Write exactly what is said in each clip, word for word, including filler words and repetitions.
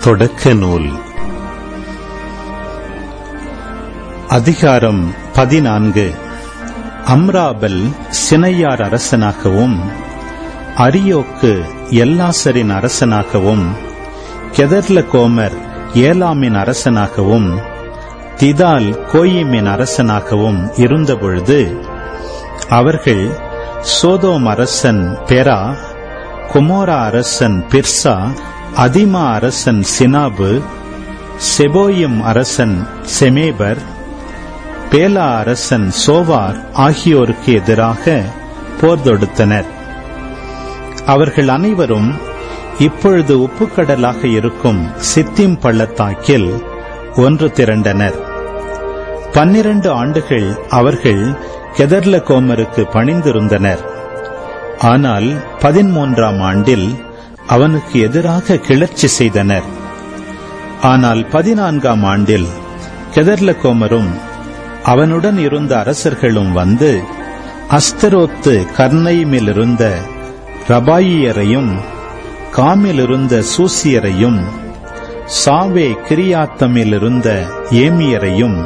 தொடக்க நூல் அதிகாரம் பதினான்கு. அம்ராபல் சினையார் அரசனாகவும், அரியோக்கு எல்லாசரின் அரசனாகவும், கெதர்லகோமர் ஏலாமின் அரசனாகவும், திதால் கோயிமின் அரசனாகவும் இருந்தபொழுது, அவர்கள் சோதோம் அரசன் பெரா, கொமோரா அரசன் பிர்சா, அதிமா அரசன் சினாபு, செபோயிம் அரசன் செமேபர், பேலா அரசன் சோவார் ஆகியோருக்கு எதிராக போர் தொடுத்தனர். அவர்கள் அனைவரும் இப்பொழுது உப்புக்கடலாக இருக்கும் சித்திம் பள்ளத்தாக்கில் ஒன்று திரண்டனர். பன்னிரண்டு ஆண்டுகள் அவர்கள் கெதர்லகோமருக்கு பணிந்திருந்தனர். ஆனால் பதிமூன்றாம் ஆண்டில் அவனுக்கு எதிராக கிளர்ச்சி செய்தனர். ஆனால் பதினான்காம் ஆண்டில் கெதர்லகோமரும் அவனுடன் இருந்த அரசர்களும் வந்து அஸ்தரோத்து கர்னைமில் இருந்த ரபாயியரையும், காமில் இருந்த சூசியரையும், சாவே கிரியாத்தமில் இருந்த ஏமியரையும்,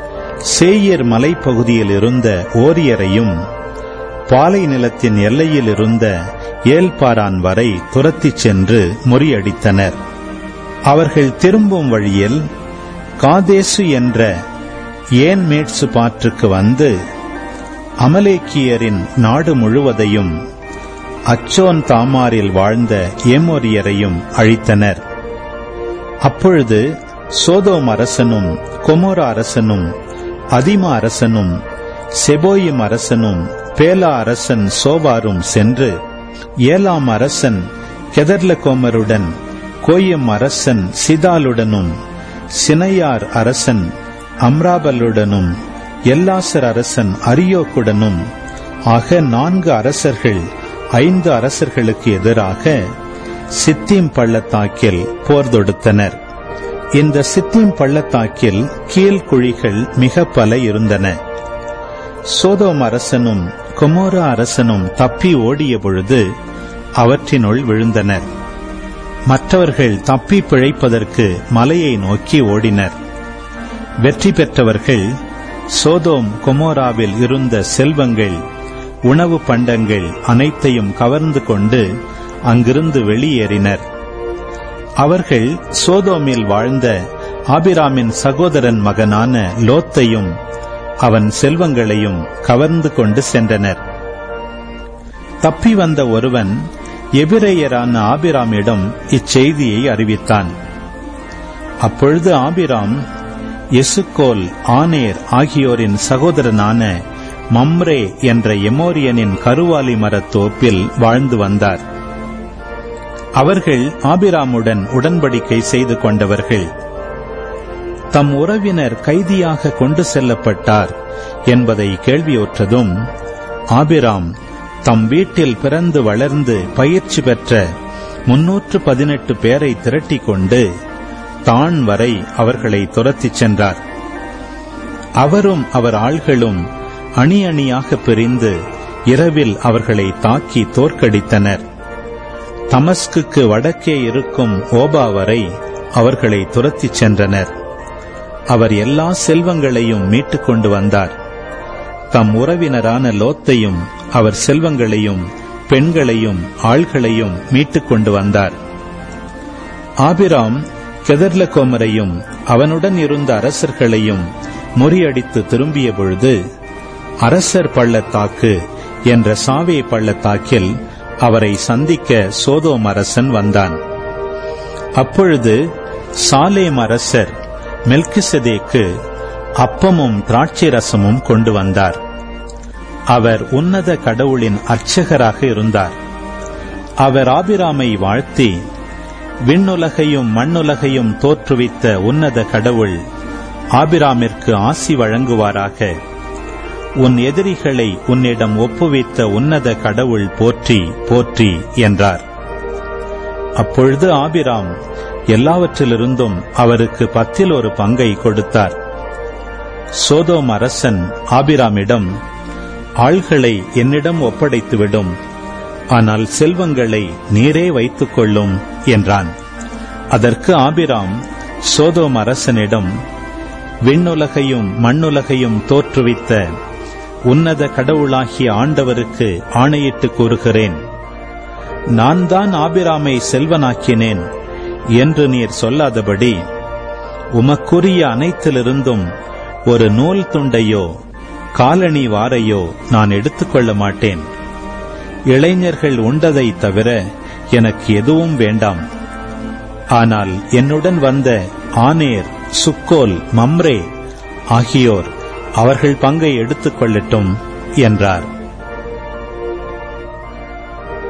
சேயர் மலைப்பகுதியில் இருந்த ஓரியரையும், பாலை நிலத்தின் எல்லையில் இருந்த ஏல்பாரான் வரை துரத்திச் சென்று முறியடித்தனர். அவர்கள் திரும்பும் வழியில் காதேசு என்ற ஏன் மேட்சு பாற்றுக்கு வந்து அமலேக்கியரின் நாடு முழுவதையும், அச்சோன் தாமாரில் வாழ்ந்த ஏமோரியரையும் அழித்தனர். அப்பொழுது சோதோம் அரசனும், கொமோரா அரசனும், அதிமா அரசனும், செபோயிம் அரசனும், பேலா அரசன் சோவாரும் சென்று ஏலாம் அரசன் கெதர்லகோமருடன், கோயம் அரசன் சிதாலுடனும், சினையார் அரசன் அம்ராபலுடனும், எல்லாசர் அரசன் அரியோக்குடனும் ஆக நான்கு அரசர்கள் ஐந்து அரசர்களுக்கு எதிராக சித்தீம் பள்ளத்தாக்கில் போர் தொடுத்தனர். இந்த சித்தீம் பள்ளத்தாக்கில் கீழ்குழிகள் மிக பல இருந்தன. சோதோம் அரசனும் கொமோரா அரசனும் தப்பி ஓடிய பொழுது அவற்றினுள் விழுந்தனர். மற்றவர்கள் தப்பி பிழைப்பதற்கு மலையை நோக்கி ஓடினர். வெற்றி பெற்றவர்கள் சோதோம் கொமோராவில் இருந்த செல்வங்கள், உணவு பண்டங்கள் அனைத்தையும் கவர்ந்து கொண்டு அங்கிருந்து வெளியேறினர். அவர்கள் சோதோமில் வாழ்ந்த ஆபிராமின் சகோதரன் மகனான லோத்தையும் அவன் செல்வங்களையும் கவர்ந்து கொண்டு சென்றனர். தப்பி வந்த ஒருவன் எபிரேயரான ஆபிராமிடம் இச்செய்தியை அறிவித்தான். அப்பொழுது ஆபிராம் எசுக்கோல், ஆனேர் ஆகியோரின் சகோதரனான மம்ரே என்ற எமோரியனின் கருவாலி மரத்தோப்பில் வாழ்ந்து வந்தார். அவர்கள் ஆபிராமுடன் உடன்படிக்கை செய்து கொண்டவர்கள். தம் உறவினர் கைதியாக கொண்டு செல்லப்பட்டார் என்பதை கேள்வியுற்றதும், ஆபிராம் தம் வீட்டில் பிறந்து வளர்ந்து பயிற்சி பெற்ற முன்னூற்று பதினெட்டு பேரை திரட்டிக் கொண்டு தான் வரை அவர்களை துரத்திச் சென்றார். அவரும் அவர் ஆள்களும் அணி அணியாக பிரிந்து இரவில் அவர்களை தாக்கி தோற்கடித்தனர். தமஸ்குக்கு வடக்கே இருக்கும் ஓபா வரை அவர்களை துரத்திச் சென்றனர். அவர் எல்லா செல்வங்களையும் மீட்டுக் கொண்டு வந்தார். தம் உறவினரான லோத்தையும் அவர் செல்வங்களையும் பெண்களையும் ஆள்களையும் மீட்டுக் கொண்டு வந்தார். ஆபிராம் கெதர்லகோமரையும் அவனுடன் இருந்த அரசர்களையும் முறியடித்து திரும்பிய பொழுது, அரசர் பள்ளத்தாக்கு என்ற சாவே பள்ளத்தாக்கில் அவரை சந்திக்க சோதோம் அரசன் வந்தான். அப்பொழுது சாலேம் அரசர் மெல்கிசதேக்கு அப்பமும் திராட்சை ரசமும் கொண்டு வந்தார். அவர் உன்னத கடவுளின் அர்ச்சகராக இருந்தார். அவர் ஆபிராமை வாழ்த்தி, விண்ணுலகையும் மண்ணுலகையும் தோற்றுவித்த உன்னத கடவுள் ஆபிராமிற்கு ஆசி வழங்குவாராக. உன் எதிரிகளை உன்னிடம் ஒப்புவித்த உன்னத கடவுள் போற்றி போற்றி என்றார். அப்பொழுது ஆபிராம் எல்லாவற்றிலிருந்தும் அவருக்கு பத்தில் ஒரு பங்கை கொடுத்தார். சோதோம் அரசன் ஆபிராமிடம், ஆள்களை என்னிடம் ஒப்படைத்துவிடும், ஆனால் செல்வங்களை நீரே வைத்துக் கொள்ளும் என்றான். அதற்கு ஆபிராம் சோதோம் அரசனிடம், விண்ணுலகையும் மண்ணுலகையும் தோற்றுவித்த உன்னத கடவுளாகிய ஆண்டவருக்கு ஆணையிட்டு கூறுகிறேன், நான் தான் ஆபிராமை செல்வனாக்கினேன் என்று நீர் சொல்லாதபடி உமக்குரிய அனைத்திலிருந்தும் ஒரு நூல் துண்டையோ காலணி வாரையோ நான் எடுத்துக்கொள்ள மாட்டேன். இளைஞர்கள் உண்டதை தவிர எனக்கு எதுவும் வேண்டாம். ஆனால் என்னுடன் வந்த ஆனேர், சுக்கோல், மம்ரே ஆகியோர் அவர்கள் பங்கை எடுத்துக் கொள்ளட்டும் என்றார்.